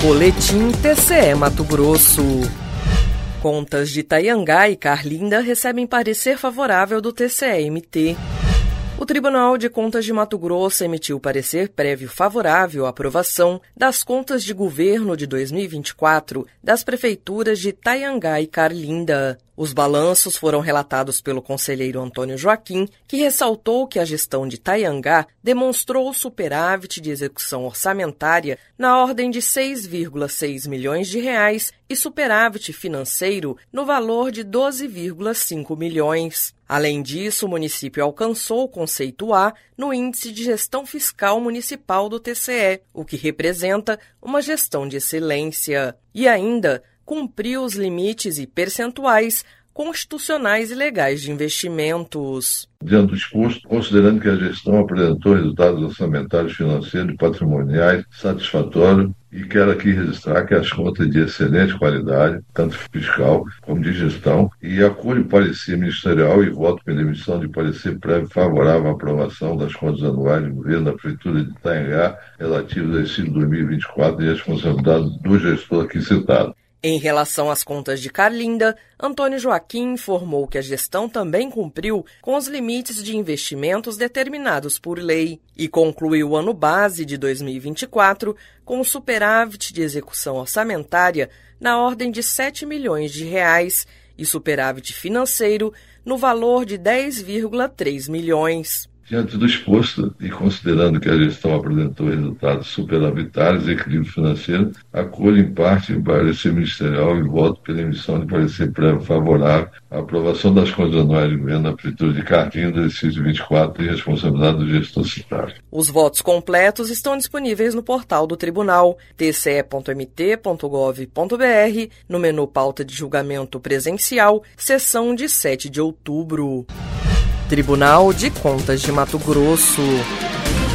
Boletim TCE Mato Grosso. Contas de Itaiangá e Carlinda recebem parecer favorável do TCE-MT. O Tribunal de Contas de Mato Grosso emitiu parecer prévio favorável à aprovação das contas de governo de 2024 das prefeituras de Itaiangá e Carlinda. Os balanços foram relatados pelo conselheiro Antônio Joaquim, que ressaltou que a gestão de Itaiangá demonstrou superávit de execução orçamentária na ordem de 6,6 milhões de reais e superávit financeiro no valor de 12,5 milhões. Além disso, o município alcançou o conceito A no Índice de Gestão Fiscal Municipal do TCE, o que representa uma gestão de excelência. E ainda cumpriu os limites e percentuais constitucionais e legais de investimentos. Diante do exposto, considerando que a gestão apresentou resultados orçamentários, financeiros e patrimoniais satisfatórios, e quero aqui registrar que as contas de excelente qualidade, tanto fiscal como de gestão, e acolho o parecer ministerial e voto pela emissão de parecer prévio favorável à aprovação das contas anuais de governo da Prefeitura de Itaiangá relativas ao exercício 2024 e responsabilidade do gestor aqui citado. Em relação às contas de Carlinda, Antônio Joaquim informou que a gestão também cumpriu com os limites de investimentos determinados por lei e concluiu o ano base de 2024 com superávit de execução orçamentária na ordem de 7 milhões de reais e superávit financeiro no valor de 10,3 milhões. Diante do exposto e considerando que a gestão apresentou resultados superavitários e equilíbrio financeiro, acolho em parte o parecer ministerial e voto pela emissão de parecer prévio favorável à aprovação das contas anuais de governo da Prefeitura de Carlinda, exercício 24 e responsabilidade do gestor citado. Os votos completos estão disponíveis no portal do Tribunal, tce.mt.gov.br, no menu Pauta de Julgamento Presencial, sessão de 7 de outubro. Tribunal de Contas de Mato Grosso.